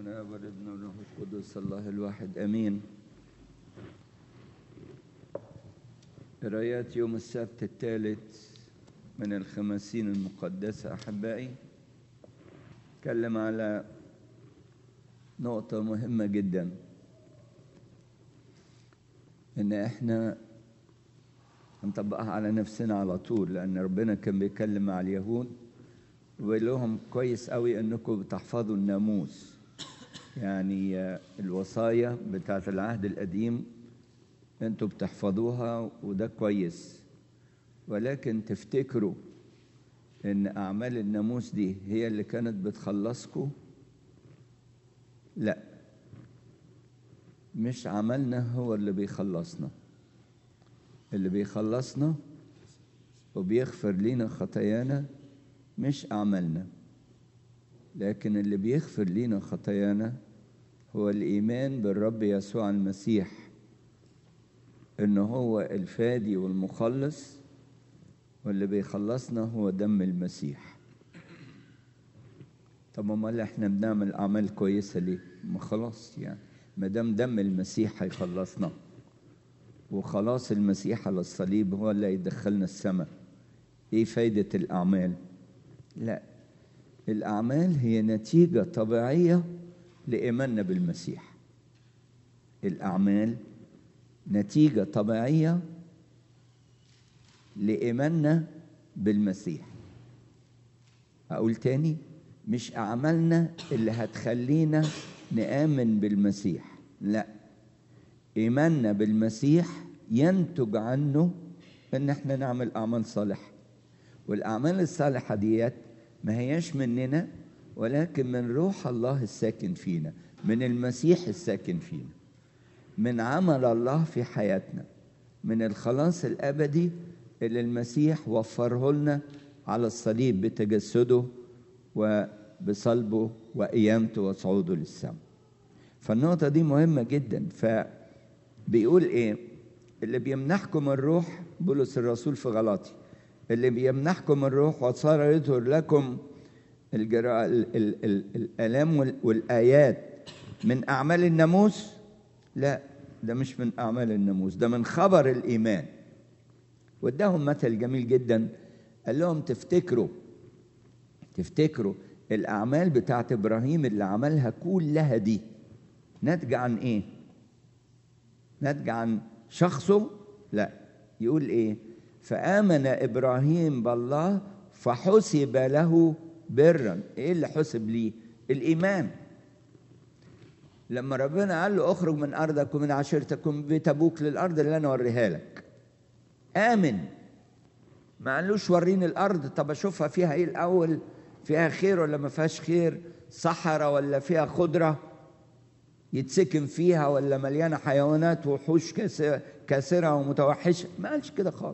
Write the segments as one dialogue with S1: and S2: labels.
S1: الاب والابن والروح القدس الله الواحد امين. قرايات يوم السبت الثالث من الخمسين المقدسة أحبائي. تكلم على نقطة مهمة جدا، إن إحنا نطبقها على نفسنا على طول، لأن ربنا كان بيتكلم مع اليهود ويقول لهم كويس قوي إنكم بتحفظوا الناموس، يعني الوصايا بتاعت العهد القديم أنتوا بتحفظوها وده كويس، ولكن تفتكروا إن أعمال الناموس دي هي اللي كانت بتخلصكم؟ لا، مش عملنا هو اللي بيخلصنا. اللي بيخلصنا وبيغفر لنا خطايانا مش أعمالنا، لكن اللي بيغفر لنا خطايانا هو الإيمان بالرب يسوع المسيح، إنه هو الفادي والمخلص، واللي بيخلصنا هو دم المسيح. طب امال احنا بنعمل اعمال كويسه ليه؟ ما خلاص، يعني ما دام دم المسيح هيخلصنا وخلاص المسيح على الصليب هو اللي يدخلنا السماء، ايه فايده الاعمال؟ لا، الاعمال هي نتيجه طبيعيه لايماننا بالمسيح. الاعمال نتيجه طبيعيه لإيماننا بالمسيح. أقول تاني، مش أعمالنا اللي هتخلينا نآمن بالمسيح، لا، إيماننا بالمسيح ينتج عنه إن احنا نعمل أعمال صالحة، والأعمال الصالحة ديت ما هياش مننا، ولكن من روح الله الساكن فينا، من المسيح الساكن فينا، من عمل الله في حياتنا، من الخلاص الأبدي اللي المسيح وفره لنا على الصليب بتجسده وبصلبه وقيامته وصعوده للسماء. فالنقطة دي مهمة جدا. فبيقول ايه؟ اللي بيمنحكم الروح، بولس الرسول في غلاطي، اللي بيمنحكم الروح وصار يظهر لكم الآلام والآيات من أعمال الناموس، لا، ده مش من أعمال الناموس، ده من خبر الإيمان. واداهم مثل جميل جدا، قال لهم تفتكروا الأعمال بتاعت إبراهيم اللي عملها كلها دي ناتجة عن إيه؟ ناتجة عن شخصه؟ لا، يقول إيه؟ فآمن إبراهيم بالله فحسب له برا. إيه اللي حسب ليه؟ الإيمان. لما ربنا قال له اخرج من أرضك ومن عشيرتك ومن بيت أبوك للأرض اللي أنا أوريها لك، آمن. ما قالوش وريني الأرض، طب أشوفها فيها إيه الأول، فيها خير ولا ما فيهاش خير، صحراء ولا فيها خضرة يتسكن فيها، ولا مليانة حيوانات وحوش كاسرة ومتوحشة. ما قالش كده خالص.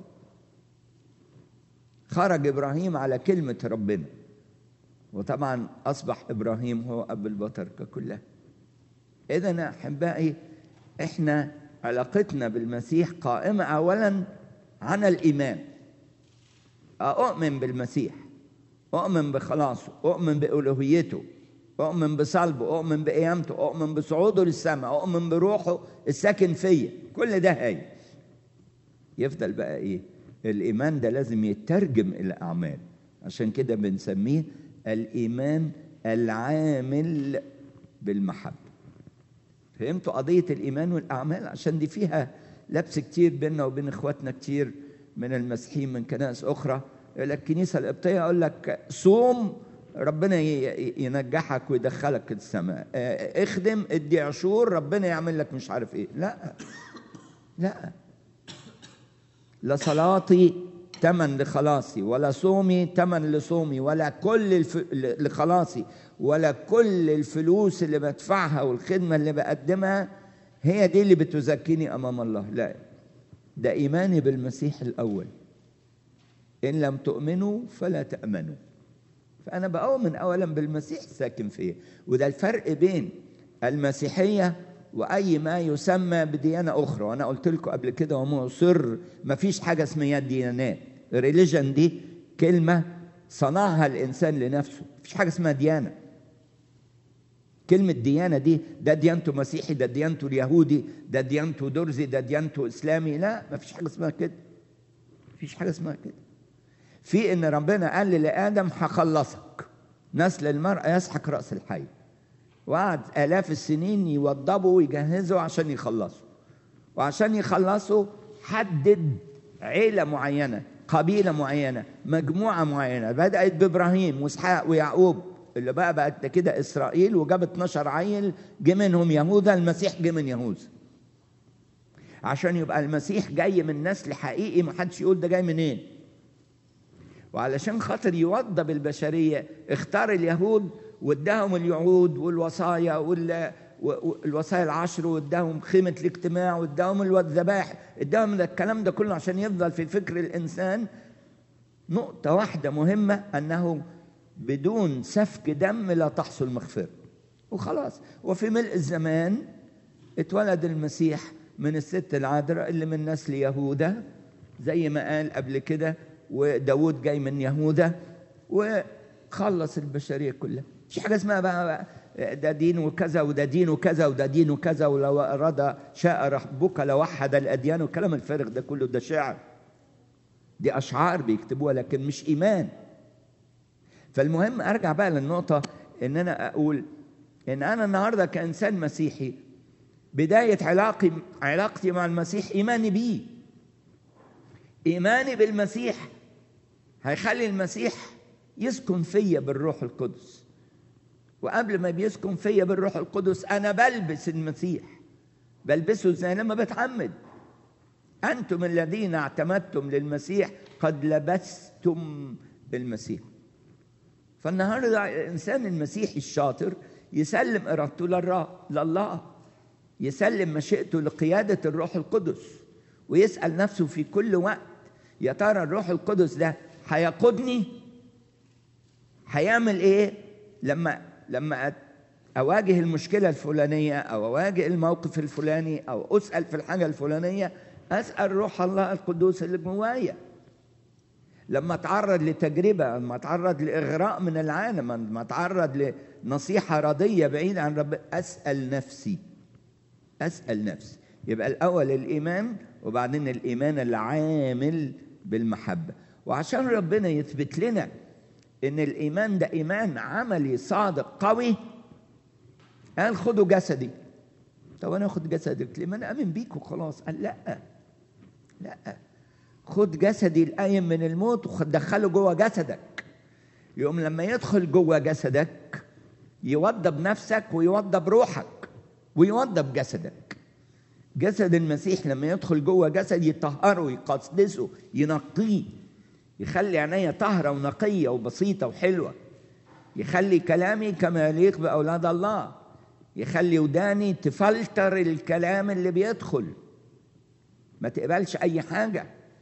S1: خرج إبراهيم على كلمة ربنا، وطبعا أصبح إبراهيم هو أب البطركة كلها. إذن أحبائي، إحنا علاقتنا بالمسيح قائمة أولا عن الإيمان. أؤمن بالمسيح، أؤمن بخلاصه، أؤمن بألوهيته، أؤمن بصلبه، أؤمن بقيامته، أؤمن بصعوده للسماء، أؤمن بروحه الساكن فيا. كل ده هاي يفضل بقى إيه؟ الإيمان ده لازم يترجم إلى أعمال. عشان كده بنسميه الإيمان العامل بالمحبة. فهمتوا قضية الإيمان والأعمال؟ عشان دي فيها لبس كتير بيننا وبين إخواتنا كتير من المسيحيين من كنائس أخرى. يقول لك الكنيسة القبطية يقول لك صوم ربنا ينجحك ويدخلك السماء، اخدم ادي عشور ربنا يعمل لك مش عارف ايه. لا لا، لا صلاتي تمن لخلاصي، ولا صومي تمن لصومي، ولا كل لخلاصي، ولا كل الفلوس اللي بدفعها والخدمة اللي بقدمها هي دي اللي بتزكيني أمام الله. لا، ده إيماني بالمسيح الأول. إن لم تؤمنوا فلا تأمنوا. فأنا بؤمن أولا بالمسيح ساكن فيه. وده الفرق بين المسيحية وأي ما يسمى بديانة أخرى. وأنا قلت لكم قبل كده ومصر، ما فيش حاجة اسمها ديانات. ريليجن دي كلمة صنعها الإنسان لنفسه، مفيش حاجة اسمها ديانة. كلمة ديانة دي، ده ديانته مسيحي، ده ديانته اليهودي، ده ديانته درزي، ده ديانته إسلامي. لا، ما فيش حاجة اسمها كده. مفيش حاجة اسمها كده. في إن ربنا قال لآدم هخلصك، نسل المرأة يسحق رأس الحي، وقعد آلاف السنين يوضبوا ويجهزوا عشان يخلصوا. وعشان يخلصوا حدد عيلة معينة، قبيلة معينة، مجموعة معينة، بدأت بإبراهيم وإسحاق ويعقوب اللي بقت كده إسرائيل، وجاب 12 عيل، جه منهم يهوذا. المسيح جه من يهوذا عشان يبقى المسيح جاي من نسل حقيقي، ما حدش يقول ده جاي منين. وعلشان خاطر يوضب البشرية اختار اليهود واداهم اليعود والوصايا والوصايا العشر، واداهم خيمة الاجتماع، واداهم الذبائح، اداهم الكلام ده كله عشان يفضل في فكر الإنسان نقطة واحدة مهمة، أنه بدون سفك دم لا تحصل مغفرة. وخلاص. وفي ملء الزمان اتولد المسيح من الست العذراء اللي من نسل يهوذا زي ما قال قبل كده، وداود جاي من يهوذا، وخلص البشرية كلها. مش حاجة اسمها بقى ده دين وكذا وده دين وكذا وده دين وكذا، ولو أراد شاء ربك لوحد الأديان، والكلام الفارغ ده كله ده شعر، دي أشعار بيكتبوها لكن مش إيمان. فالمهم أرجع بقى للنقطة، إن أنا أقول إن أنا النهاردة كإنسان مسيحي بداية علاقتي مع المسيح إيماني بيه. إيماني بالمسيح هيخلي المسيح يسكن فيا بالروح القدس، وقبل ما بيسكن فيا بالروح القدس أنا بلبس المسيح. بلبسه إزاي؟ لما بتعمد. أنتم الذين اعتمدتم للمسيح قد لبستم المسيح. فالنهارده الإنسان المسيحي الشاطر يسلم إرادته لله، يسلم مشيئته لقيادة الروح القدس، ويسأل نفسه في كل وقت يا ترى الروح القدس ده هيقودني؟ هيعمل إيه لما أواجه المشكلة الفلانية، أو أواجه الموقف الفلاني، أو أسأل في الحاجة الفلانية؟ أسأل روح الله القدوس اللي جوايا. لما أتعرض لتجربة، لما أتعرض لإغراء من العالم، لما أتعرض لنصيحة ردية بعيدة عن رب، أسأل نفسي. يبقى الأول الإيمان، وبعدين الإيمان العامل بالمحبة. وعشان ربنا يثبت لنا إن الإيمان ده إيمان عملي صادق قوي، قال خدوا جسدي. طب أنا أخد جسدك ليه؟ ما أنا أؤمن بيك وخلاص. قال لا، خد جسدي القايم من الموت ودخله جوه جسدك. يقوم لما يدخل جوه جسدك يوضب نفسك ويوضب روحك ويوضب جسدك. جسد المسيح لما يدخل جوه جسد يطهره، يقدسه، ينقيه، يخلي عينيا طاهرة ونقية وبسيطة وحلوة، يخلي كلامي كما يليق بأولاد الله، يخلي وداني تفلتر الكلام اللي بيدخل، ما تقبلش أي حاجة.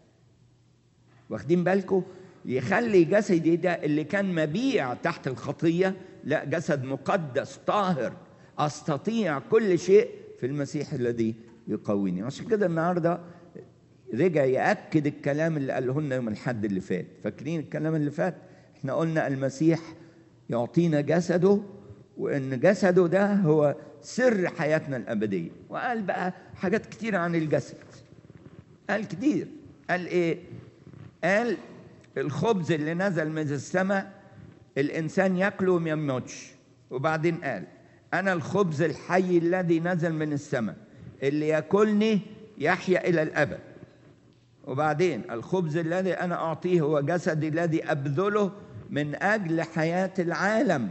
S1: واخدين بالكم؟ يخلي جسدي ده اللي كان مبيع تحت الخطية لا، جسد مقدس طاهر، أستطيع كل شيء في المسيح الذي يقويني. عشان كده النهاردة رجع يأكد الكلام اللي قاله لنا يوم الحد اللي فات. فاكرين الكلام اللي فات؟ احنا قلنا المسيح يعطينا جسده، وإن جسده ده هو سر حياتنا الأبدية. وقال بقى حاجات كتير عن الجسد. قال كتير. قال إيه؟ قال الخبز اللي نزل من السماء الإنسان يأكله وما يموتش. وبعدين قال أنا الخبز الحي الذي نزل من السماء، اللي يأكلني يحيا إلى الأبد. وبعدين الخبز الذي أنا أعطيه هو جسدي الذي أبذله من أجل حياة العالم.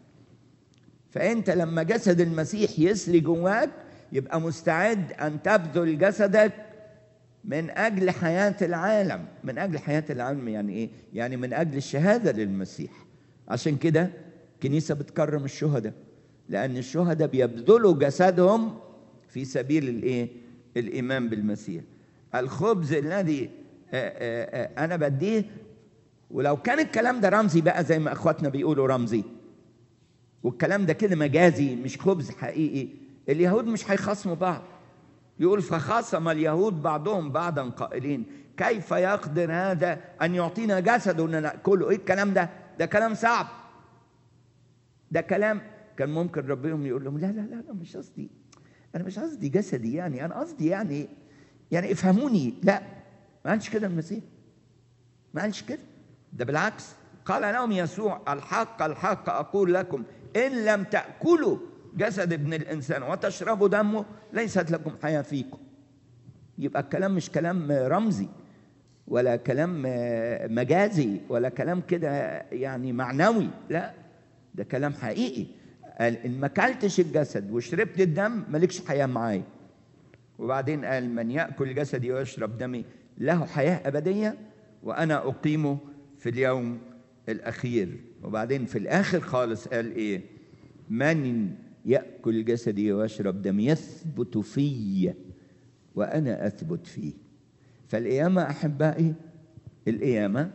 S1: فأنت لما جسد المسيح يسري جواك يبقى مستعد أن تبذل جسدك من أجل حياة العالم. من أجل حياة العالم يعني إيه؟ يعني من أجل الشهادة للمسيح. عشان كده الكنيسة بتكرم الشهداء، لأن الشهداء بيبذلوا جسدهم في سبيل الإيه؟ الإيمان بالمسيح. الخبز الذي أنا بديه. ولو كان الكلام ده رمزي بقى زي ما أخواتنا بيقولوا رمزي، والكلام ده كده مجازي مش خبز حقيقي، اليهود مش هيخاصموا بعض. يقول فخاصم اليهود بعضهم بعضا قائلين كيف يقدر هذا أن يعطينا جسده أن نأكله؟ إيه الكلام ده؟ ده كلام صعب، ده كلام كان ممكن ربهم يقول لهم لا لا لا مش قصدي، أنا مش قصدي جسدي، يعني أنا قصدي يعني افهموني. لا، ما قالش كده المسيح، ما قالش كده. ده بالعكس، قال لهم يسوع الحق الحق أقول لكم إن لم تأكلوا جسد ابن الإنسان وتشربوا دمه ليست لكم حياة فيكم. يبقى الكلام مش كلام رمزي ولا كلام مجازي ولا كلام كده يعني معنوي، لا، ده كلام حقيقي. قال إن ما أكلتش الجسد وشربت الدم مالكش حياة معايا. وبعدين قال من يأكل جسدي ويشرب دمي له حياة أبدية وأنا أقيمه في اليوم الأخير. وبعدين في الآخر خالص قال إيه؟ من يأكل جسدي ويشرب دمي يثبت في وأنا أثبت فيه. فالقيامة أحبائي، القيامة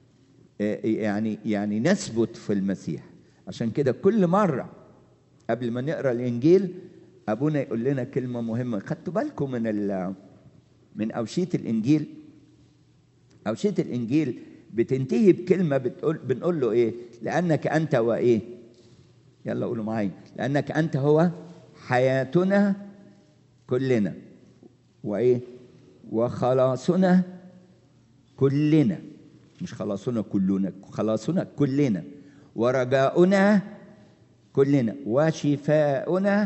S1: يعني نثبت في المسيح. عشان كده كل مرة قبل ما نقرأ الإنجيل أبونا يقول لنا كلمة مهمة. خدتوا بالكم من أوشية الإنجيل؟ أوشية الإنجيل بتنتهي بكلمة بنقول له إيه؟ لأنك أنت وإيه؟ يلا قولوا معايا، لأنك أنت هو حياتنا كلنا وإيه؟ وخلاصنا كلنا، مش خلاصنا كلنا، خلاصنا كلنا، ورجاؤنا كلنا، وشفاؤنا.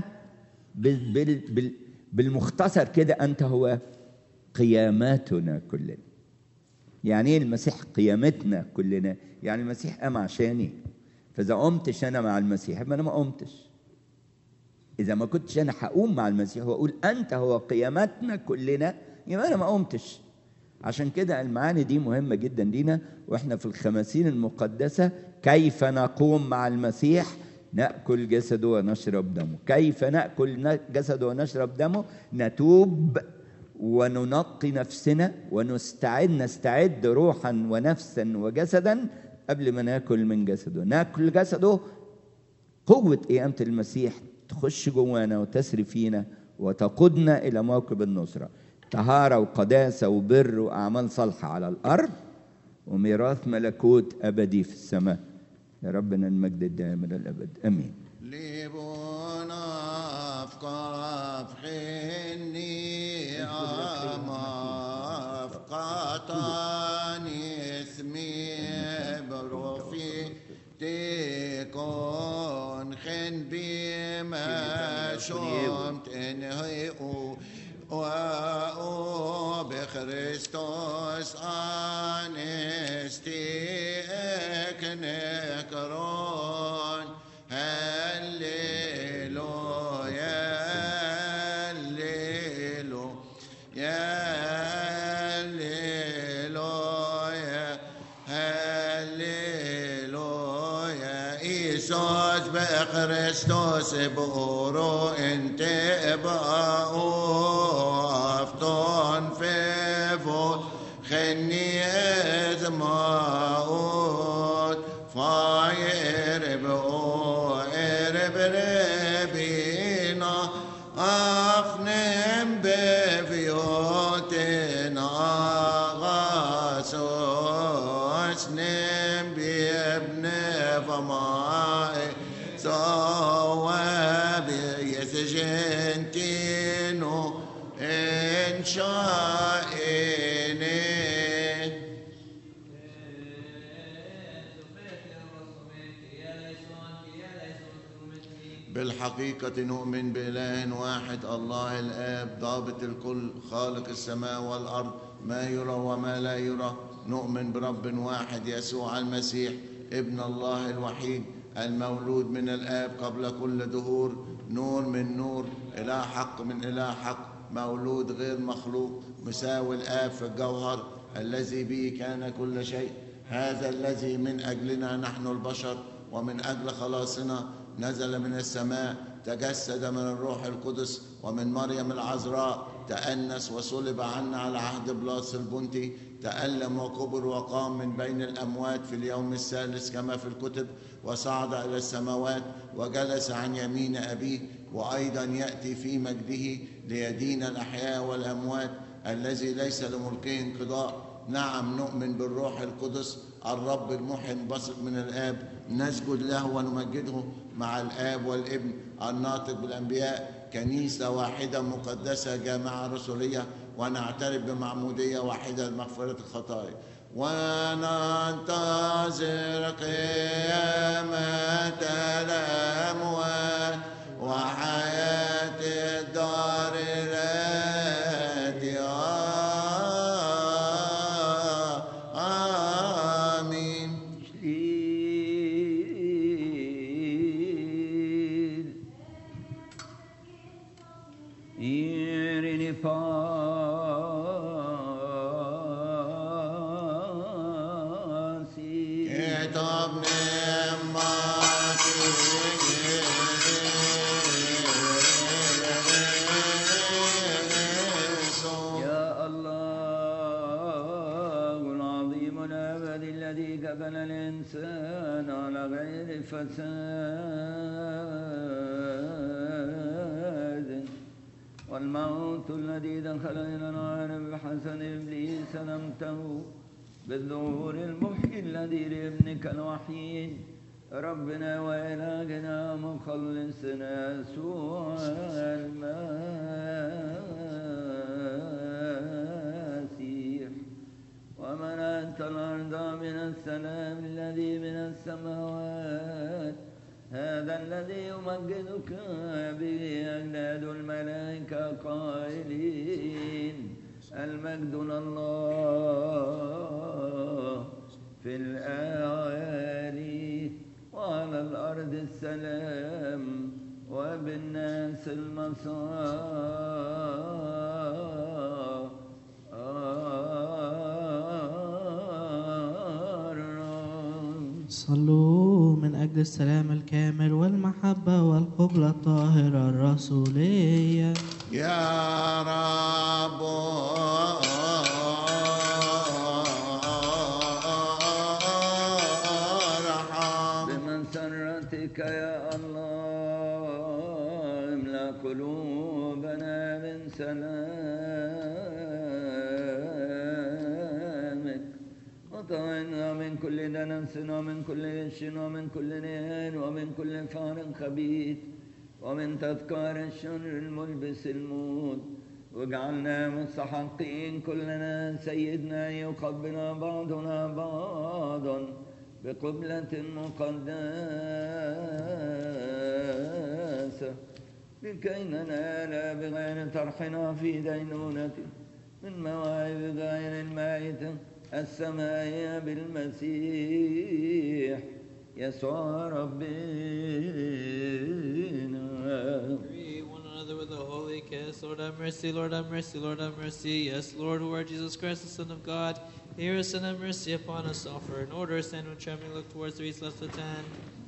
S1: بالمختصر كده أنت هو قياماتنا كلنا. يعني ايه المسيح قيامتنا كلنا؟ يعني المسيح قام عشاني، فإذا قمتش أنا مع المسيح يبقى أنا ما قمتش. إذا ما كنتش أنا هقوم مع المسيح وأقول أنت هو قيامتنا كلنا يبقى أنا ما قمتش. عشان كده المعاني دي مهمة جدا لينا وإحنا في الخماسين المقدسة. كيف نقوم مع المسيح؟ نأكل جسده ونشرب دمه. كيف نأكل جسده ونشرب دمه؟ نتوب وننقي نفسنا نستعد روحا ونفسا وجسدا قبل ما ناكل من جسده. ناكل جسده، قوة قيامة المسيح تخش جوانا وتسري فينا وتقودنا إلى موكب النصرة، طهارة وقداسة وبر وأعمال صالحة على الأرض، وميراث ملكوت أبدي في السماء. يا ربنا المجد الدائم إلى الأبد، آمين.
S2: لبونا أفقاف حني أما أفقاتاني اسمي بروفي تكون خن بما شمت انهيئو بخريستوس أنستيك نكرون. هللويا هللويا هللويا هللويا. إيسوس بخريستوس بورو انت بقاو أفتون فيفو خني ازماؤوت فاير بقو ارب ربينا أفنم بفيوتنا غاسوس نم بيبن فمائي صواب يسجنتينو إن شائني. بالحقيقة نؤمن بإله واحد الله الآب ضابط الكل خالق السماء والأرض ما يرى وما لا يرى. نؤمن برب واحد يسوع المسيح ابن الله الوحيد المولود من الآب قبل كل دهور، نور من نور، إله حق من إله حق، مولود غير مخلوق، مساوي الآب في الجوهر، الذي به كان كل شيء. هذا الذي من أجلنا نحن البشر ومن أجل خلاصنا نزل من السماء، تجسد من الروح القدس ومن مريم العذراء، تأنس وصلب عنا على عهد بلاس البنطي، تألم وكبر وقام من بين الأموات في اليوم الثالث كما في الكتب، وصعد إلى السماوات وجلس عن يمين أبيه، وأيضا يأتي في مجده ليدين الأحياء والأموات، الذي ليس لملكه انقضاء. نعم نؤمن بالروح القدس الرب المحيي البثق من الآب، نسجد له ونمجده مع الآب والابن الناطق بالأنبياء، كنيسة واحدة مقدسة جامعة رسولية، ونعترف بمعمودية واحدة لمغفرة الخطايا، وننتظر قيامة الأموات وحياة الدار الآتية. آمين.
S1: بنى الإنسان على غير فساد، والموت الذي دخل إلى العالم بحسد إبليس نمته بالظهور المحيي الذي لابنك الوحيد ربنا وإلهنا مخلصنا يسوع المسيح، وملأت الأرض من السلام الذي من السماوات، هذا الذي يمجدك به أجناد الملائكة قائلين المجد لله في الأعالي وعلى الأرض السلام وبالناس المسار.
S3: صلوا من أجل السلام الكامل والمحبة والقبلة الطاهرة الرسولية.
S2: يا رب ارحم.
S1: بمسرتك يا الله املأ قلوبنا من سلامك، وطهرنا من كل دنس ومن كل غش ومن كل نهان ومن كل فعل خبيث ومن تذكار الشر الملبس الموت، واجعلنا مستحقين كلنا سيدنا يقبل بعضنا بعضا بقبلة مقدسة، لكي ننال بغير طرحنا في دينونته من مواهب غير المائتة السمائية بالمسيح يسوع ربنا.
S4: One another with a holy kiss. Lord have mercy, Lord have mercy, Lord have mercy. Yes, Lord, who art Jesus Christ, the Son of God, hear us and have mercy upon us. Offer in order, stand and trembling, look towards the east, left foot hand.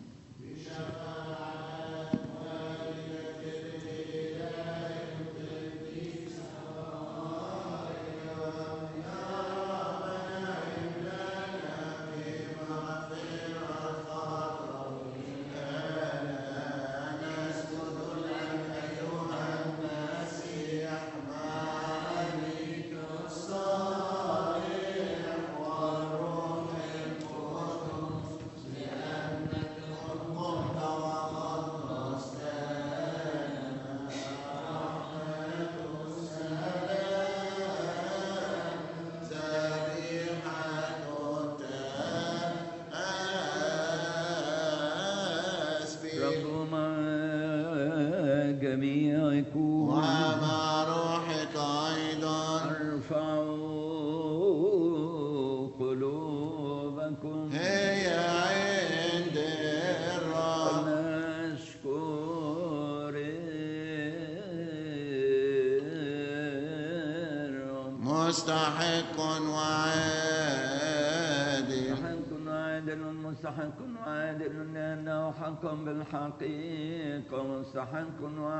S2: مستحق وعادل،
S1: مستحق وعادل لأنه حق بالحقيقة، مستحق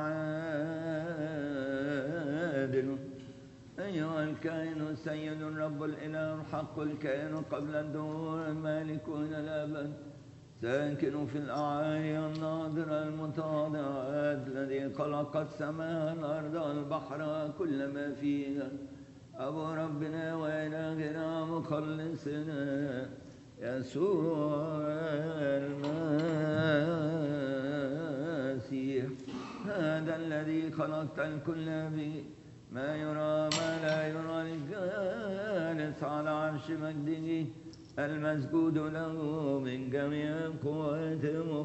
S1: وعادل. أيها الكائن السيد الرب الإله الحق الكائن قبل الدهور المالك إلى الأبد، ساكن في الأعالي الناظرة المتواضعات، الذي خلق السماء الأرض والبحر كل ما فيها، أبو ربنا وإلهنا مخلصنا يسوع المسيح. هذا الذي خلقت الكل به، ما يرى ما لا يرى، الجالس على عرش مجده، المسجود له من جميع القوات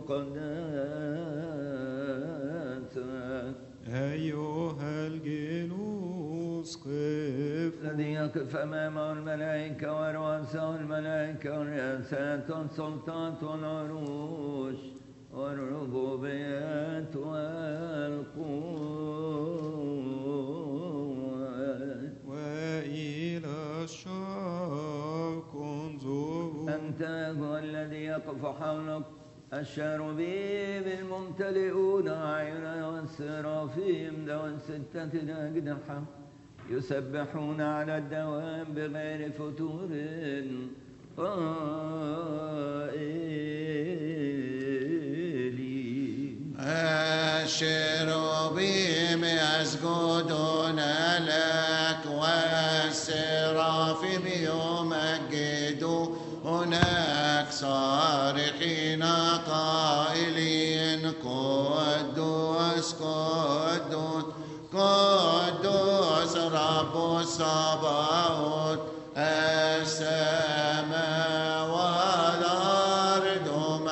S1: المقدسة.
S5: أيها الجنوس قف،
S1: الذي يقف أمامه الملائكة ورؤساء الملائكة والرياسات والسلطات والعروش والربوبيات والقوات.
S5: وإلى الشرق انظر،
S1: أنت هو الذي يقف حولك الشاروبيم الممتلئون أعينا، والسرافيم ذوي الستة أجنحة يسبحون على الدوام بغير فتور قائلين.
S2: الشيروبيم يسجدون لك، والسرافيم يمجدونك صارخين قائلين قدوس قدوس قدوس رب الصباوت. السماء والأرض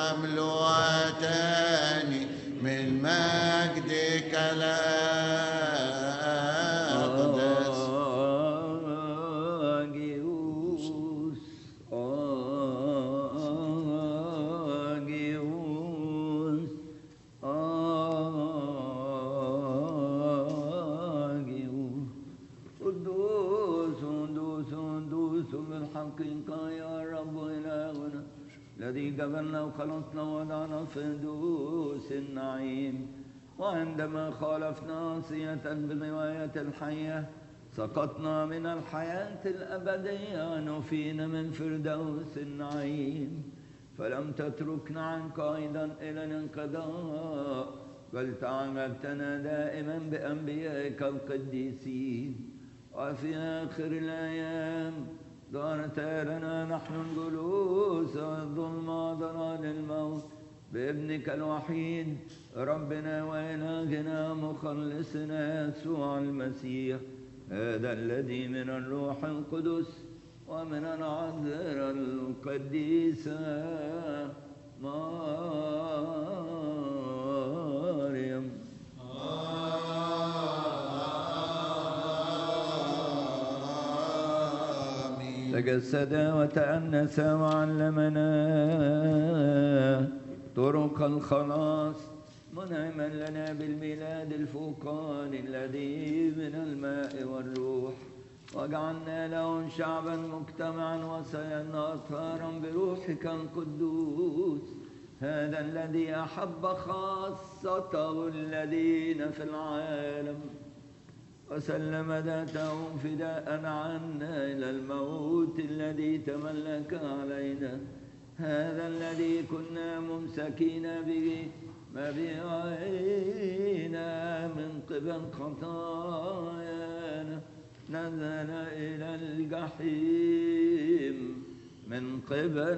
S2: مملوءتان من مجدك الأقدس.
S1: بالحقيقة يا رب إلهنا الذي قبلنا وخلصنا وضعنا في دوس النعيم، وعندما خالفنا عصية بغواية الحية سقطنا من الحياة الأبدية، نفينا من فردوس النعيم. فلم تتركنا عنك أيضا إلى الانقضاء، بل تعاملتنا دائما بأنبيائك القديسين. وفي آخر الأيام دارت لنا نحن الجلوس والظلم وضلال الموت بابنك الوحيد ربنا وإلهنا مخلصنا يسوع المسيح، هذا الذي من الروح القدس ومن العذراء القديسة مريم. تجسد وتأنس وعلمنا طرق الخلاص، منعما لنا بالميلاد الفوقاني الذي من الماء والروح، وجعلنا له شعبا مجتمعا وسيرنا أطهارا بروحك القدوس، هذا الذي أحب خاصته الذين في العالم وسلم ذاته فداء عنا إلى الموت الذي تملك علينا، هذا الذي كنا ممسكين به مبيعينا من قبل خطايانا، نزل إلى الجحيم من قبل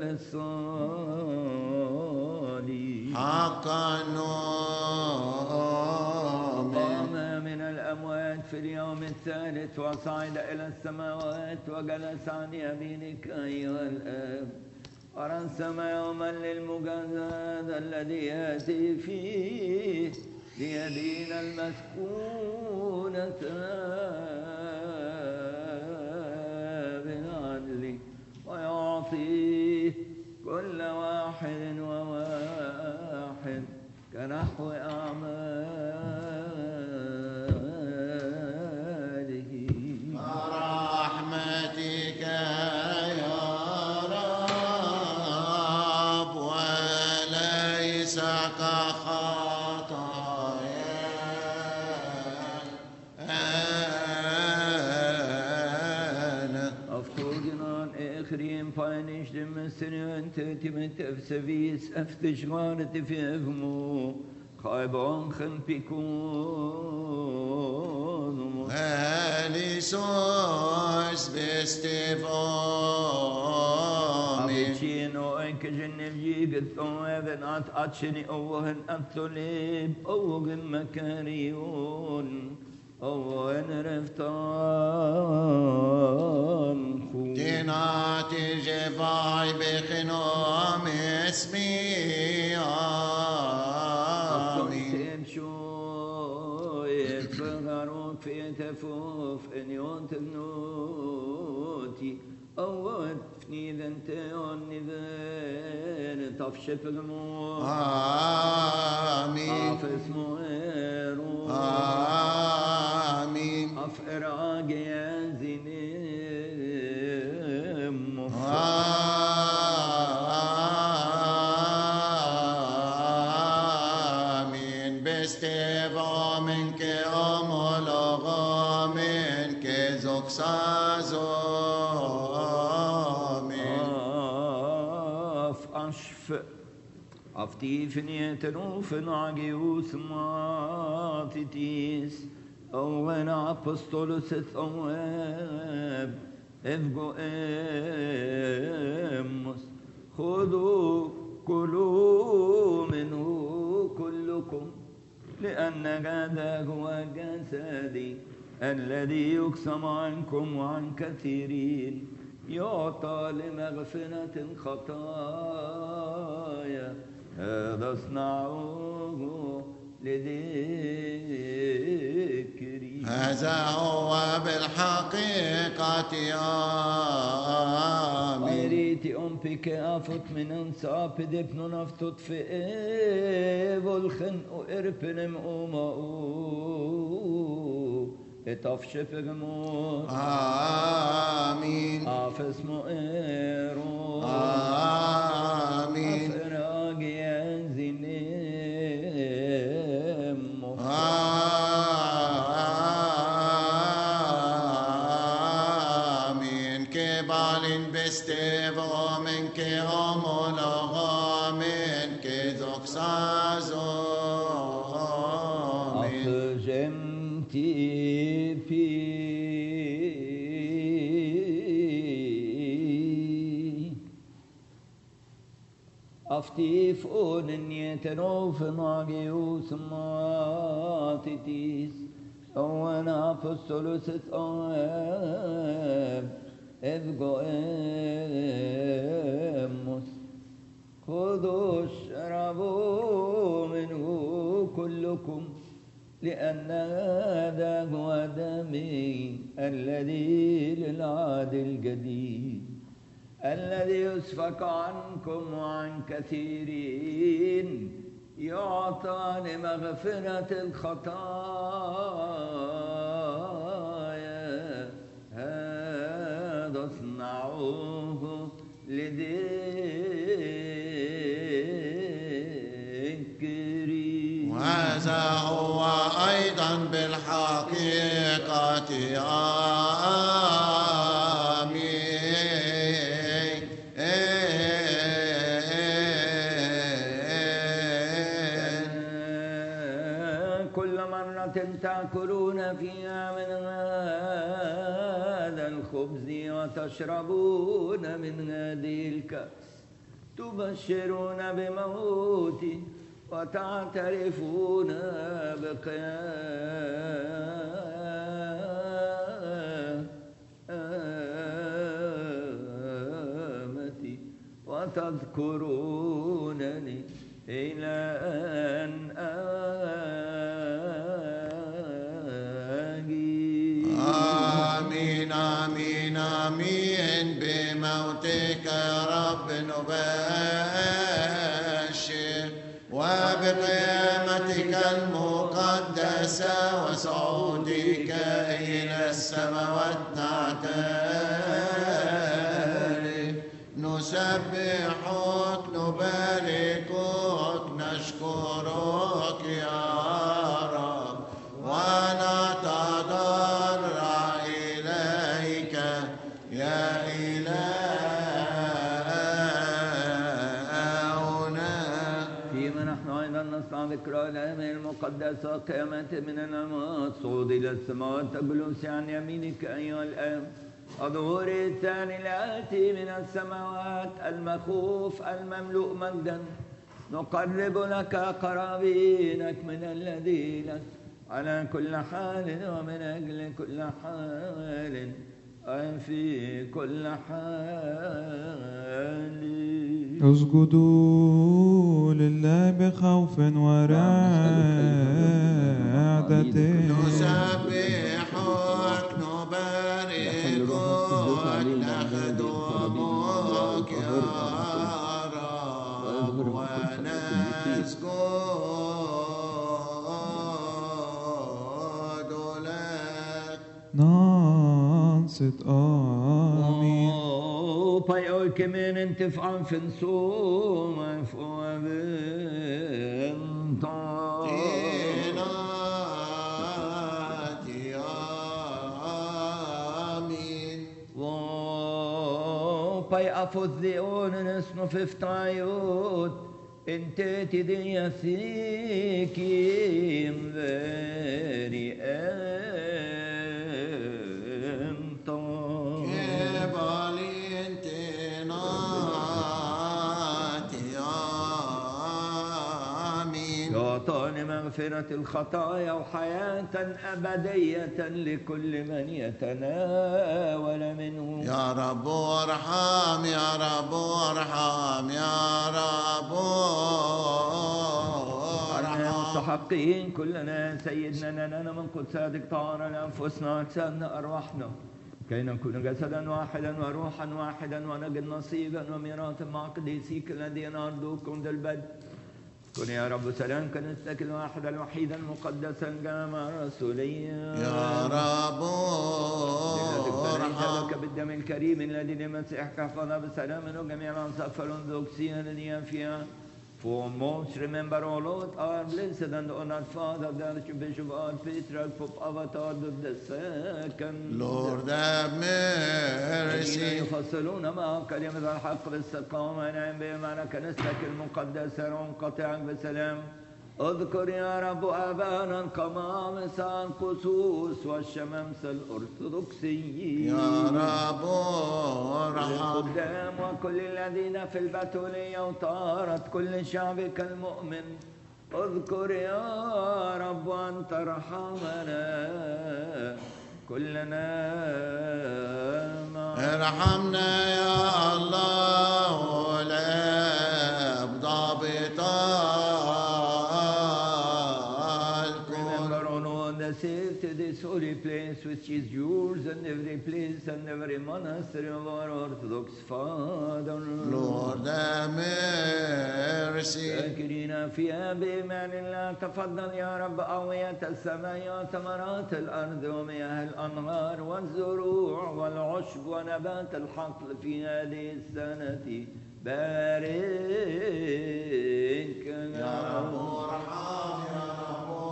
S1: الصليب.
S2: حقا
S1: قام من الأموات في اليوم الثالث وصعد إلى السماوات وجلس عن يمينك أيها الآب، ورسم يوما للمجازاة الذي يأتي فيه ليدين المسكونة بالعدل ويعطيه كل واحد وواحد كنحو أعماله.
S2: برحمتك يا رب وليس كخطايانا.
S1: أفتوجنا إخرين فاينش دمسرين تتمت أفسفيس أفتشغارت في أفمو خايبون خنبيكون
S2: Elisos bestevami.
S1: أفتشين evjiget och även att atcheni oven atolib oven makarion oven reftan
S2: تناتي جفاي بخنام اسمي آمين
S1: شوية فغرون في تفوف إن ينتبنوتي أود فني ذنتون نذين طفشف الموت
S2: آمين
S1: حافظ مؤيرون
S2: آمين
S1: أفقر آقيا زينيم
S2: آمين باستيفا منك أمولغا منك زوكسازو
S1: أفتيفني تنوفن عجيوس ما تتيس أوين أبستولوس ثواب افقو إمس خذوا كلوا منه كلكم لأن هذا هو جسدي الذي يقسم عنكم وعن كثيرين يعطى لمغفرة خطايا هذا اصنعوه لذكري
S2: هذا هو بالحقيقة آمين
S1: أريتي أمبك أفت من أنصاب دبن نفتت في والخن وإربنم أماؤو اتفشف غموت
S2: آمين
S1: أفس مؤيرون
S2: آمين
S1: أفراق ينزنم
S2: آمين كبال بستيفو منك أمولغا منك زوكسازو
S1: أخجمتي في أفتيف أون يتنوف ناقيوس ماتتيس أونا أفستلوس أواب إذقو إمس خذوا اشربوا منه كلكم لأن هذا هو دمي الذي للعهد الجديد الذي يسفك عنكم وعن كثيرين يعطى لمغفرة الخطايا هذا اصنعوه لذكري
S2: وهذا هو أيضا بالحقيقة آمين
S1: كل مرة تأكلون فيها من هذا الخبز وتشربون من هذه الكأس تبشرون بموتي وتعترفون بقيامتي وتذكرونني إلى أن آجي
S2: آمين آمين آمين بموتك يا رب نبشر وبقيامتك المقدسة وصعودك إلى السماوات نعترف نسبحك نباركك نشكرك يا رب ونتضرع إليك يا إلهنا
S1: فيما نحن أيضا نصنع ذكرى الأيام المقدسة قيامة من الأموات صعود إلى السماوات جلوس عن يمينك أيها الآب الظهور الثاني الآتي من السماوات المخوف المملوء مجدا نقرب لك قرابينك من الذين على كل حال ومن أجل كل حال في كل حال.
S5: اسجدوا لله بخوف ورعدة
S2: نسبحك نباركك نخدمك يا رب ونسجد لك.
S5: نانست آمين.
S1: Pajojkemen inte framför så man får vänta. Paj afodhionen snofiftajot inte tidiga sikim veri emta. أعطاني مغفرة الخطايا وحياة أبدية لكل من يتناول منه.
S2: يا رب ارحم يا رب ارحم يا رب
S1: ارحم. مستحقين كلنا سيدنا لنا من قدساتك طهارا لأنفسنا وأجسادنا أرواحنا كي نكون جسدا واحدا وروحا واحدا ونجد نصيبا وميراثا مع قديسيك الذين أرجوكم ذا البدء. كن يا رب سلام كنيستك الواحدة الوحيدة المقدسة الجامعة الرسولية.
S2: يا رب
S1: ارحم بالدم الكريم الذي لمسيحك احفظها بسلام وجميع الأنصاف الأرثوذكسية الذين فيها. For most remember, O Lord, our blessed and honored Father, the Archbishop of Peter, Pope Avatar the Second.
S2: Lord have mercy.
S1: يفصلون مع كلمة الحق باستقامة ونعم بهم على كنيستك المقدسة وانقطع بسلام. اذكر يا رب آبانا القمامسة القسوس والشمامسة الأرثوذكسيين.
S2: يا رب ارحم.
S1: القدام وكل الذين في البتولية وطارت كل شعبك المؤمن. اذكر يا رب أن ترحمنا كلنا معا.
S2: ارحمنا يا الله ولا بضابطا.
S1: Save to this holy place which is yours and every place and every monastery of our Orthodox Father.
S2: Lord have mercy.
S1: ساكنين فيها بإيمان الله تفضل يا رب أوية السماء وثمرات الأرض ومياه الأنهار والزروع والعشب ونبات الحقل في هذه السنة. بارك
S2: يا رب ارحم يا رب.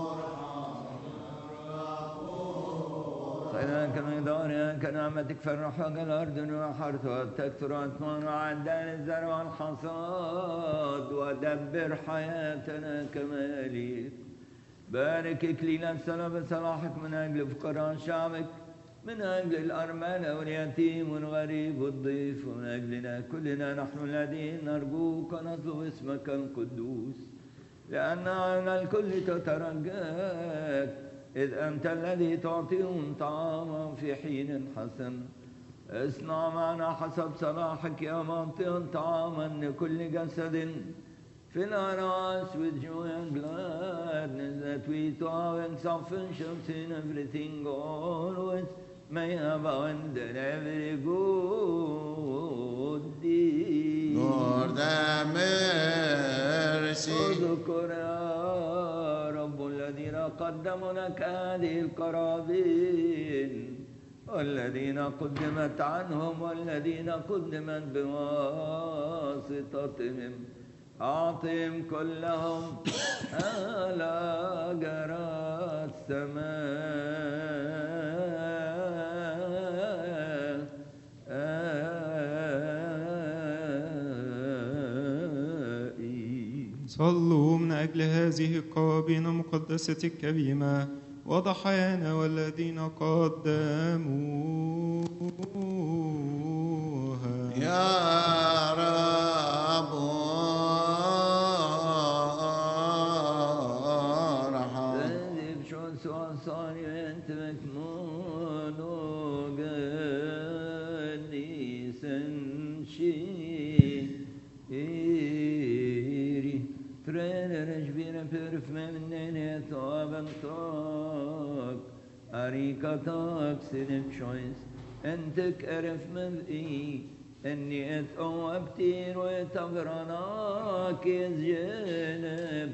S1: كما دارها كنعمتك فرح الأرض وحرثها تكثر أثمار وعدان الزرع والحصاد ودبر حياتنا كما يليق. بارك إكليل السلام بصلاحك من أجل فقراء شعبك من أجل الأرملة واليتيم والغريب والضيف ومن أجلنا كلنا نحن الذين نرجوك ونطلب اسمك القدوس لأن على الكل تترجاك إذ أنت الذي تعطيهم طعاما في حين حسن. اصنع معنا حسب صلاحك يا معطيا طعاما لكل جسد. Fill our hearts with joy and gladness that we to our insufficiency in everything always may abound in every good deed.
S2: Lord have mercy.
S1: اذكر يا رب الذين قدموا لك هذه القرابين والذين قدمت عنهم والذين قدمت بواسطتهم. أعطهم كلهم على جرى السماء.
S5: صلوا من أجل هذه القرابين المقدسة الكريمة وضحايانا والذين قدموها
S2: يا رب ارحم.
S1: ذنب شون سوى صاني انت مكمون وقديسا شيري ترينرش بينا بيرف منين طابن طاق أريكتاك سنب شويس انتك أرف مذئي اني اتقوبتين ويتغرناك يزجنب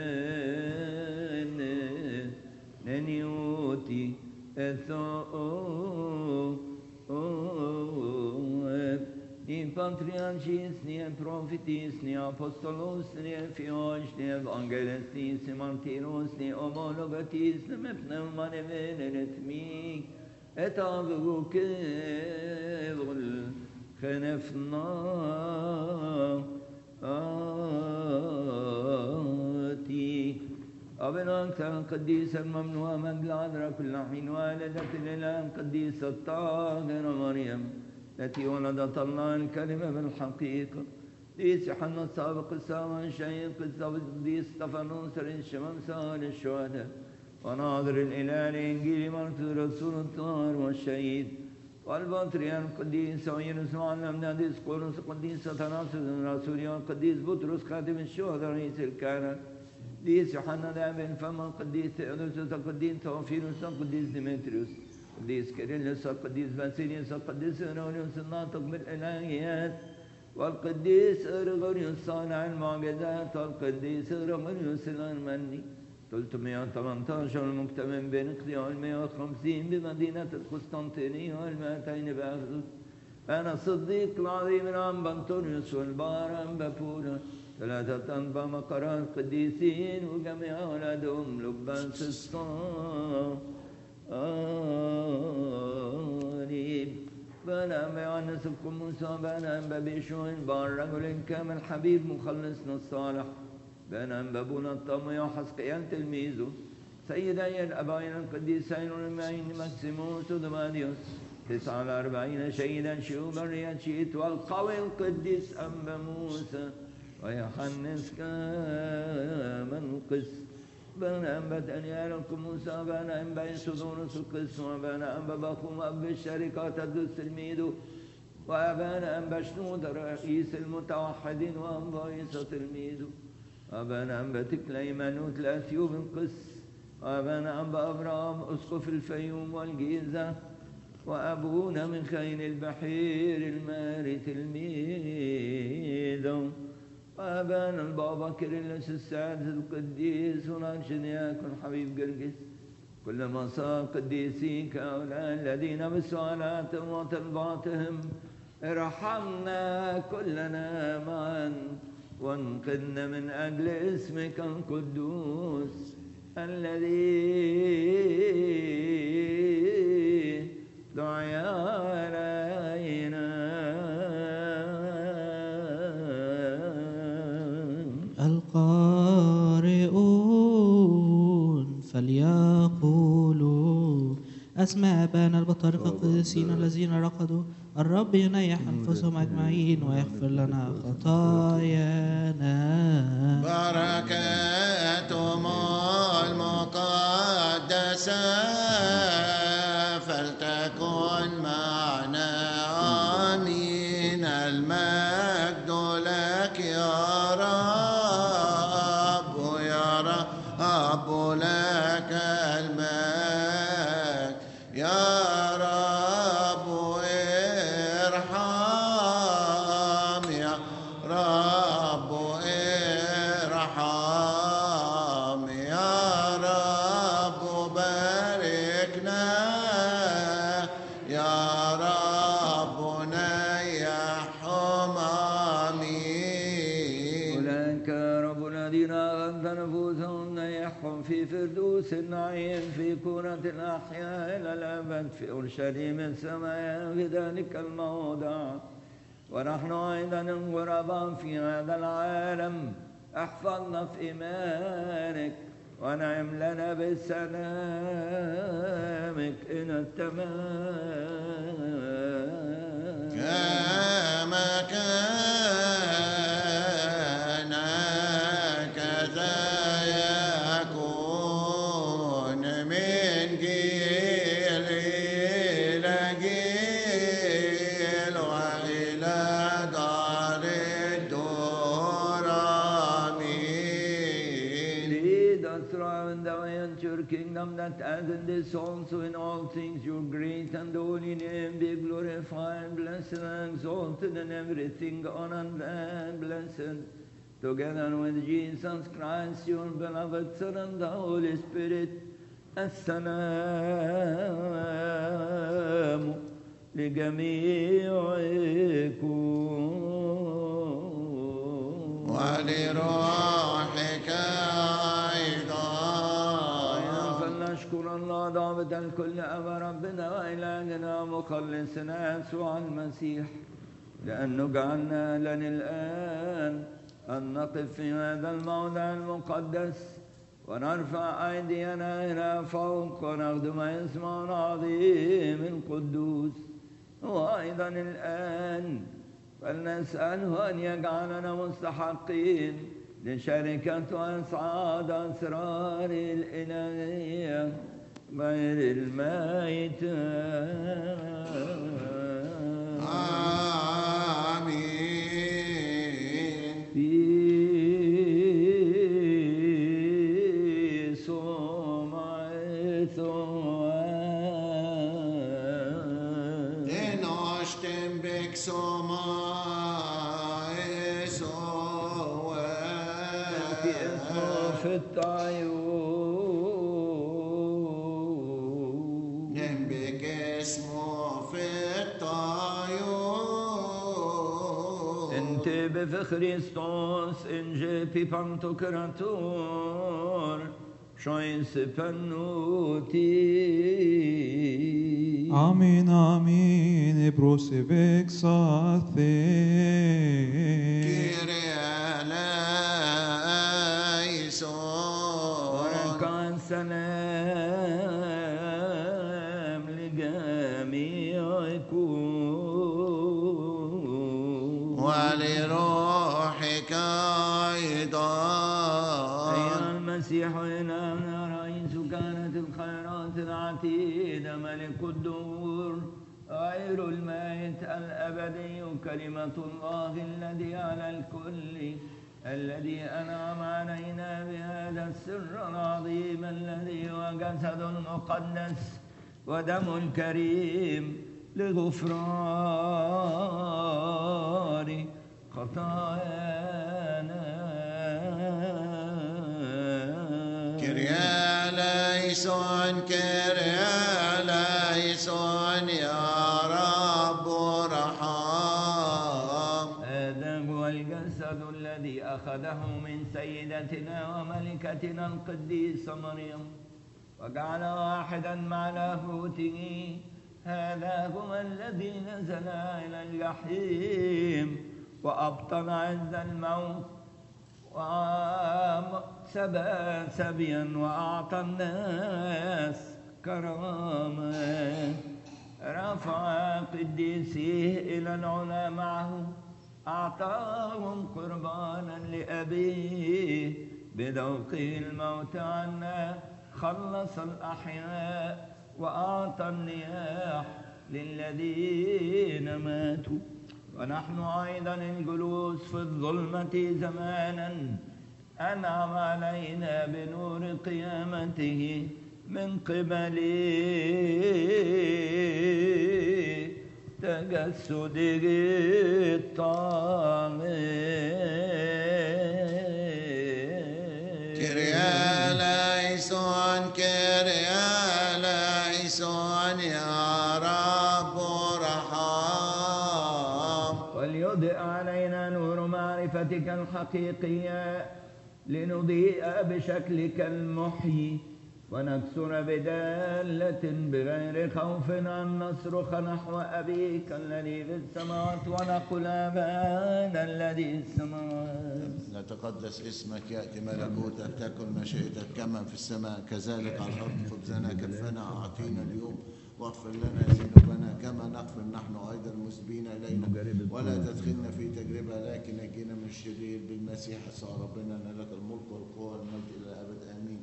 S1: ننيوتي ni patriarchis, ni prophetis, ni apostolos, ni fios, ni evangelis, ni martyros, ni homologatis, ni pneumane venenet mi, et avu kevl خنفنا آتي أبنا القديس الممنوع من بالعذراء كل حين والدة الإله القديسة الطاهرة مريم التي ولدت الله الكلمة بالحقيقة قديس يوحنا السابق السامع الشهيد قديس استفانوس الشمامسة للشهداء وناظر الإله الإنجيل مرتضى رسول الطاهر والشهيد والبطريرك القديس ويونس معلم ناديس قرنس القديس تناصر الرسولية القديس بطرس خاتم الشهداء رئيس الكهنة قديس يوحنا ذهب الفم القديس ثيودوسوس القديس توفيروس القديس ديمتريوس القديس كيرلس القديس باسيليوس القديس أوروليوس الناطق بالإلهيات والقديس غريغوريوس صانع المعجزات والقديس غريغوريوس الأرمني 318 المكتمل بين اختيار 150 بمدينة القسطنطينية وال200 بأفسس. أنا الصديق العظيم الأنبا أنطونيوس والبار أنبا بولا 3 أنبا مقرات القديسين وجميع أولادهم لباس الصالب. بنا أنبا يوحنس القموس بنا أنبا بيشوين بار رجل كامل حبيب مخلصنا الصالح بنا أنبابونا الطمي وحسقيان تلميذه سيدي الأبائين القديسين والمعين مكسيموس ودماديوس 49 شهيدا شيوب الرياتشيت والقوي القديس أنبا موسى ويوحنس كامل القس بنا أنبا دانيال القموسى بنا أنبا يسودونس القس وبنا أنبا باخوم أب الشركة تدوس الميدو وأبانا أنبا شنود رئيس المتوحدين وأنبا عيسى تلميذه أبانا أنبا تكليمانوت الأثيوب القس وأبانا أنبا أبرام أسقف الفيوم والجيزة وأبونا من خين البحير الماري تلميذه وأبانا البابا كيرلس السادس القديس ونرشد حبيب قرقس كل مصاب قديسيك هؤلاء الذين بسؤالاتهم وطلباتهم ارحمنا كلنا معا وانقذنا من أجل اسمك القدوس الذي دعي علينا.
S3: القارئون فليقولوا أسماء أبانا البطارقة القديسين الذين رقدوا الرب ينيح أنفسهم أجمعين ويغفر لنا خطايانا.
S2: بركاتهم المقدسة فلتكن معنا آمين. المجد لك يا رب يا رب لك المجد يا رب ارحم يا رب ارحم يا رب باركنا يا رب نيحهم آمين.
S1: أولئك رب الذين أغنت نفوسهم نيحهم في فردوس النعيم في كرة الأحياء إلى الأبد في أورشليم السماء في ذلك الموضع. ونحن أيضا الغرباء في هذا العالم احفظنا في إيمانك ونعم لنا بسلامك إلى التمام
S2: كما كان كذا يكون من جيل إلى جيل وإلى دار الدور آمين.
S1: Lead us through the way into your kingdom, that as in this also in all things your great and holy name be glorified, blessed and exalted in everything, honored and blessed, together with Jesus Christ, your beloved Son, and the Holy Spirit. السلام لجميعكم
S2: ولروحك أيضا.
S1: فلنشكر الله ضابط الكل أبا ربنا وإلهنا مخلصنا يسوع المسيح، لأنه جعلنا لنا الآن أن نقف في هذا الموضع المقدس ونرفع أيدينا إلى فوق ونخدم اسمه العظيم القدوس. وأيضا الآن فلنسأله أن يجعلنا مستحقين لشركة وإسعاد أسرار الإلهية غير الميتة.
S2: آمين.
S1: في سمعته
S2: Den Osten bek
S1: في اسمه في الطيور
S2: Den bek اسمه في الطيور.
S1: انت بفخريستوس انجي بيبانتوكراتور شويس بنوتي.
S5: Amin, amin, prosevexathe.
S2: Kyrie eleison.
S1: وركع السلام لجميعكم
S2: ولروحك أيضا.
S1: أيها المسيح إلهنا رئيس كانت الخيرات العتيدة ملك الدهور غير الميت الأبدي كلمة الله الذي على الكل الذي أنعم علينا بهذا السر العظيم الذي هو جسد المقدس ودم الكريم لغفران خطايانا.
S2: Kyrie eleison, Kyrie eleison, يا رب ارحم.
S1: هذا هو الجسد الذي أخذه من سيدتنا وملكتنا القديسة مريم وجعل واحدا مع لاهوته. هذا هو الذي نزل إلى الجحيم وأبطل عز الموت وسبى سبيا وأعطى الناس كرامة. رفع قديسيه إلى العلا معه، أعطاهم قربانا لأبيه بذوقه الموت عنا، خلص الأحياء وأعطى النياح للذين ماتوا. ونحن أيضا الجلوس في الظلمة زمانا أنعم علينا بنور قيامته من قبل تجسده الطاهر.
S2: Kyrie eleison, Kyrie eleison, يا رب ارحم.
S1: وليضئ علينا نور معرفتك الحقيقية لنضيء بشكلك المحيي ونكسر بدالة بغير خوف أن نصرخ نحو أبيك الذي في السماوات ونقول أبانا الذي في السماوات.
S2: نتقدس اسمك، يأتي ملكوتك، تكن مشيئتك كما في السماء كذلك على الأرض. خبزنا كفنا أعطينا اليوم، واغفر لنا ذنوبنا كما نغفر نحن أيضا المذنبين إلينا، ولا تدخلنا في تجربة لكن نجينا من الشرير بالمسيح يسوع ربنا، أن لك الملك والقوة والمجد إلى الأبد آمين.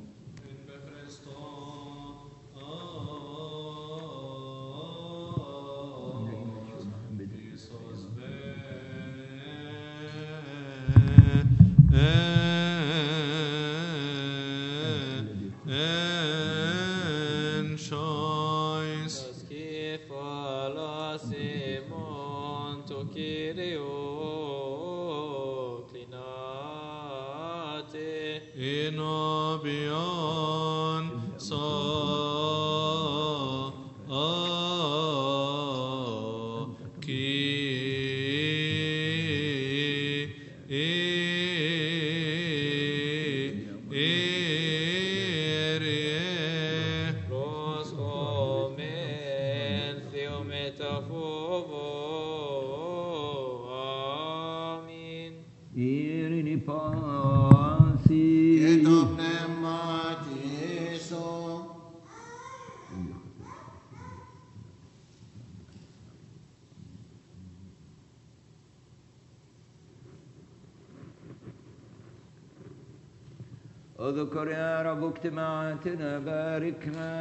S1: اذكر يا رب اجتماعاتنا، باركنا.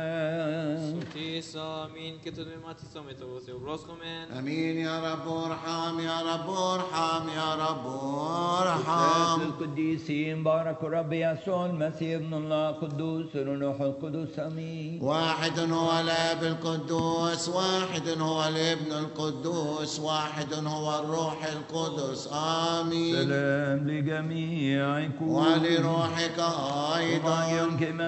S2: امين يا رب ارحم، يا رب ارحم، يا رب ارحم.
S1: القديسين بارك الرب يسوع المسيح ابن الله قدوس الروح القدس. امين.
S2: واحد هو الاب القدوس، واحد هو الابن القدوس، واحد هو الروح القدس. امين.
S1: سلام لجميعكم
S2: ولروحك أيضا.
S1: آمين.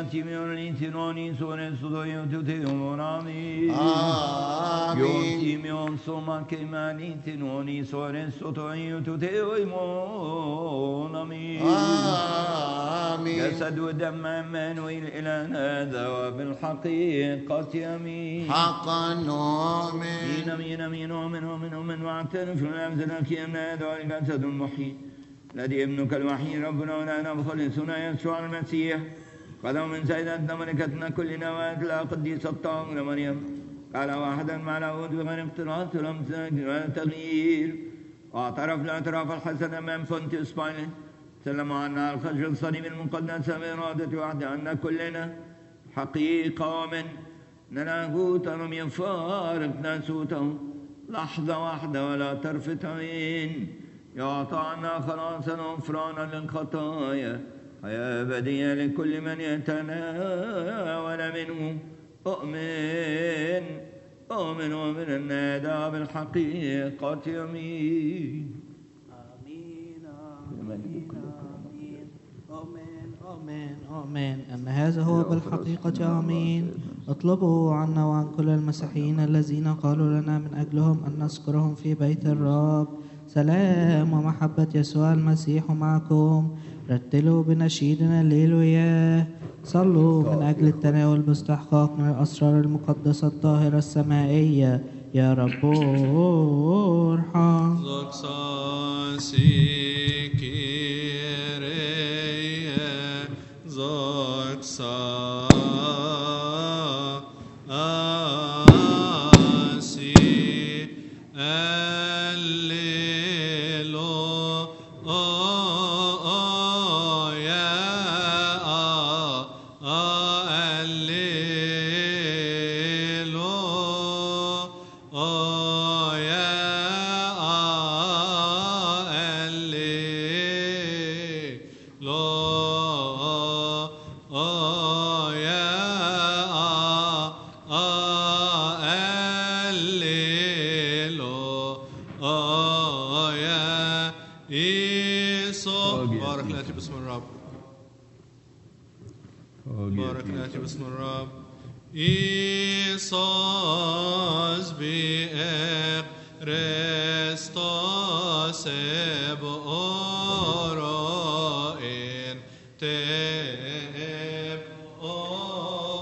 S1: جسد ودم عمانويل إلهنا ذا بالحقيقة. أمين.
S2: حقا نؤمن.
S1: أمين أمين أمين واعترف بنفسك أن هذا الجسد المحيي الذي ابنك الوحيد ربنا ولنا مخلصنا يسوع المسيح قدم من سيدتنا ملكتنا كلنا وأتلا قديس الطاهر مريم قال واحدا مع العود بغير اختلاط ولا تغيير، واعترف الاعتراف الحسن امام بونتيوس بايلات، سلم عنا الخشب الصليب المقدس بإرادة واحدة عنا كلنا حقيقة ومن نلاهوت لم يفارق ناسوته لحظة واحدة ولا طرفة عين، يعطى عنا خلاصا وغفرانا للخطايا، حياة أبدية لكل من يتناول منه. أؤمن ومن النادى بالحقيقة. أمين.
S3: آمين. أن هذا هو بالحقيقة. آمين. اطلبوا عنا وعن كل المسيحيين الذين قالوا لنا من أجلهم أن نذكرهم في بيت الرب. سلام ومحبة يسوع المسيح معكم. رتلوا بنشيدنا الليل وياه. صلوا من أجل التناول باستحقاق من الأسرار المقدسة الطاهرة السمائية. يا رب ارحم.
S5: بارك نأتي باسم الرب. إيسوس بإق رستوس بأورائن تب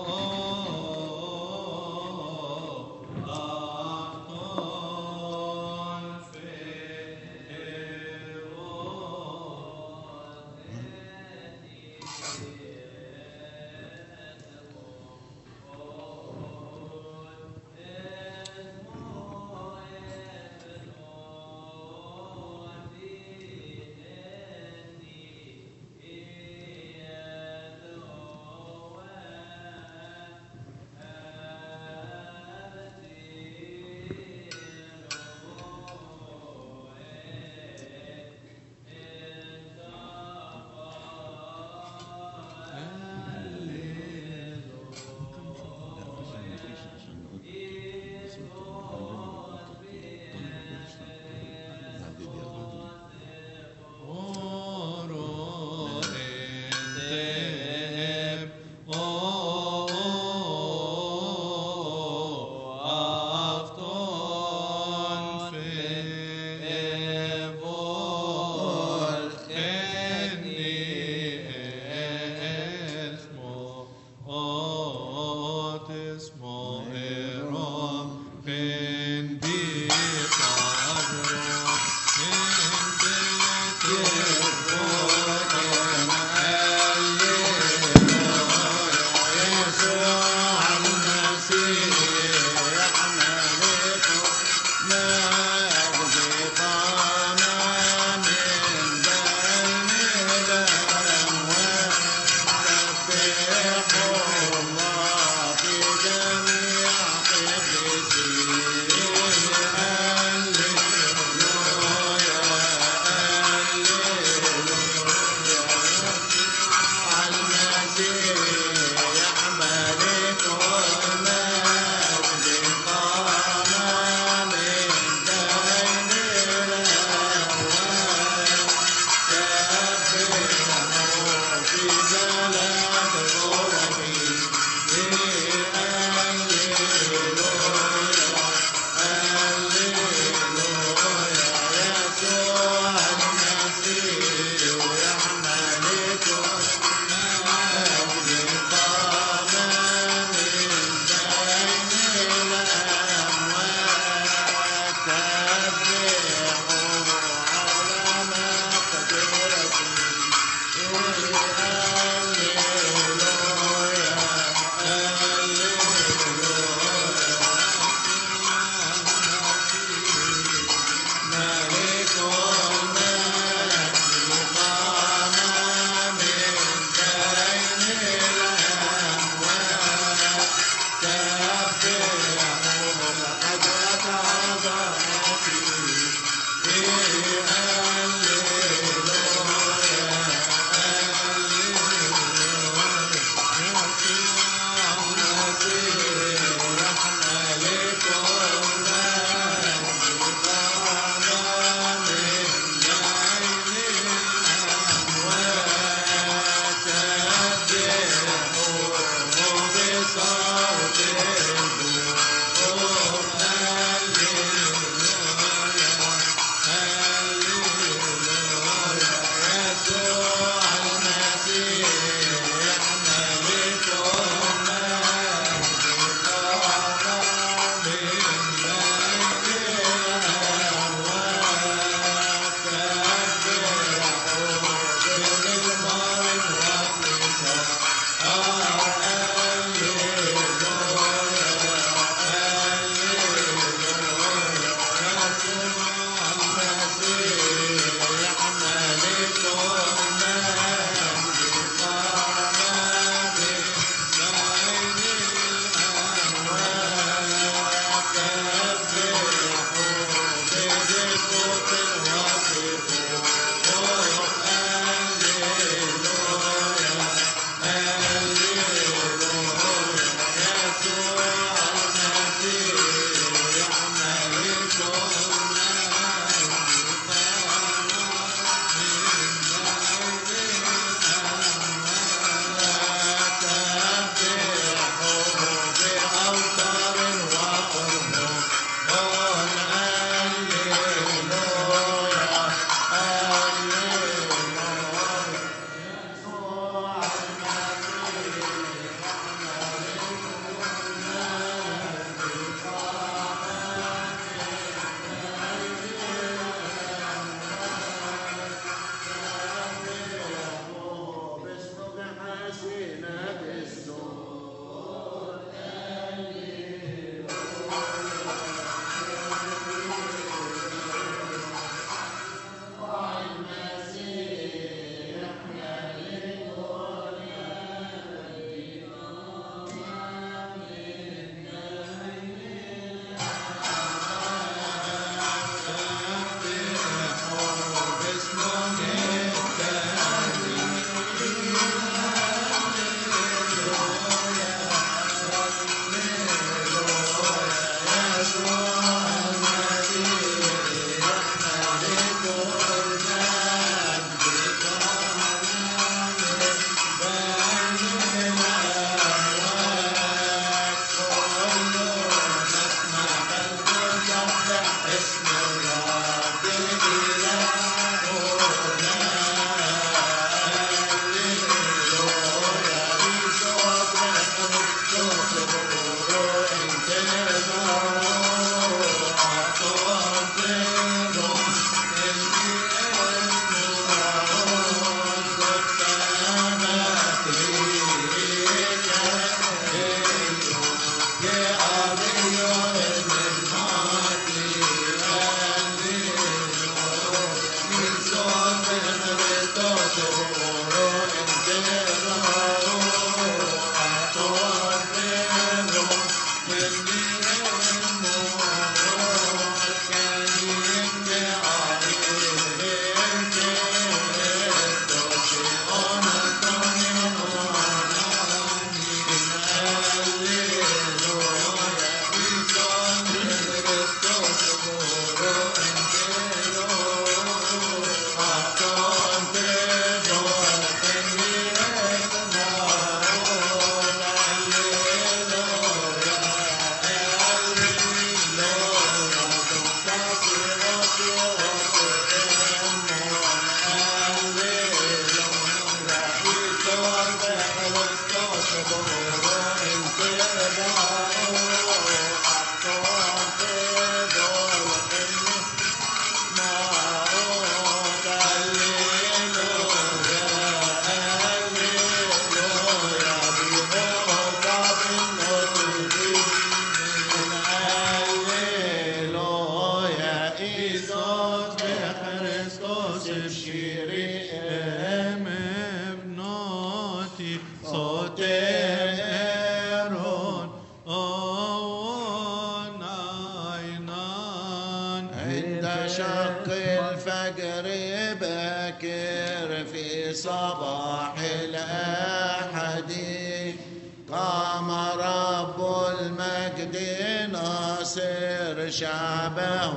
S2: صباح الأحد قام رب المجد ناصر شعبه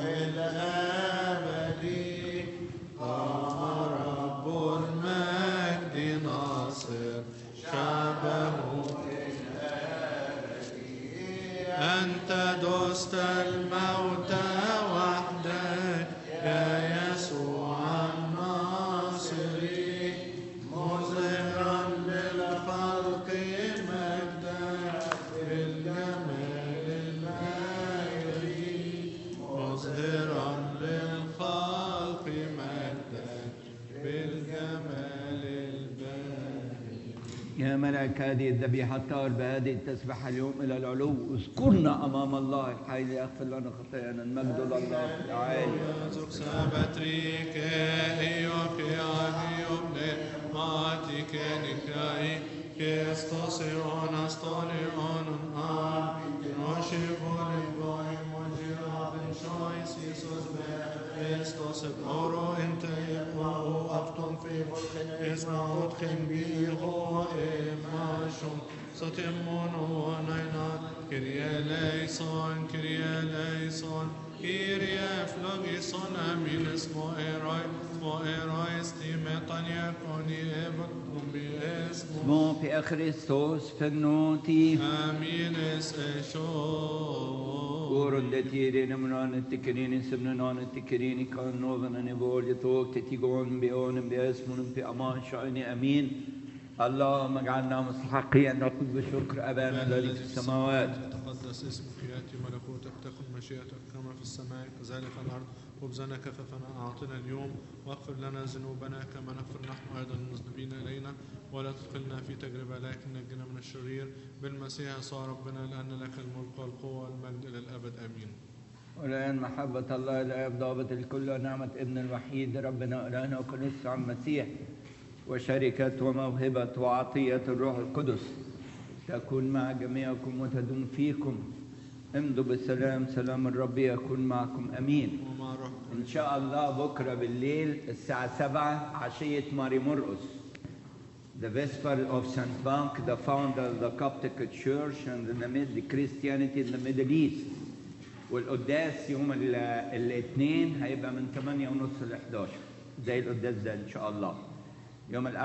S2: الأبد. قام رب المجد ناصر شعبه الأبد. أنت دست الموت وحدك يا يسوع الناصري، مظهرا للخلق مجدك بالجمال الباهري، مظهرا للخلق مجدك بالجمال الباهري.
S1: يا ملك هذه الذبيحة الطاهر بهذه التسبيحة اليوم إلى العلو، اذكرنا أمام الله الحي ليغفر لنا خطايانا. المجد لله العالي. Mon Père Christos, fenoti.
S5: Amin es
S1: Oron det tiden men تكريني سمنان تكريني كان نوذنا نبول يطوق تتيقون بيون باسمون بأمان شأني أمين. اللهم اجعلنا مستحقين أن نقول بشكر أبانا الذي في السماوات.
S5: تقدس اسمك، يأتي ملكوتك، تكن مشيئتك كما في السماء كذلك على الأرض. خبزنا كفافنا أعطنا اليوم، واغفر لنا ذنوبنا كما نغفر نحن أيضا المذنبين إلينا، ولا تدخلنا في تجربة لكن نجنا من الشرير. بالمسيح يسوع ربنا، لأن لك الملك والقوة والمجد إلى الأبد آمين.
S1: والآن محبة الله الآب ضابط الكل ونعمة ابن الوحيد ربنا إلهنا وكنيسة عن المسيح وشركة وموهبة وعطية الروح القدس تكون مع جميعكم وتدوم فيكم. امضوا بالسلام، سلام الرب يكون معكم. أمين. إن شاء الله بكرة بالليل الساعة 7 عشية ماري مرقس. The Vesper of St. Bank, the founder of the Coptic Church and the Christianity in the Middle East. والقداس يوم الاثنين هيبقى من 8:30 ل 11 زي القداس ده إن شاء الله. يوم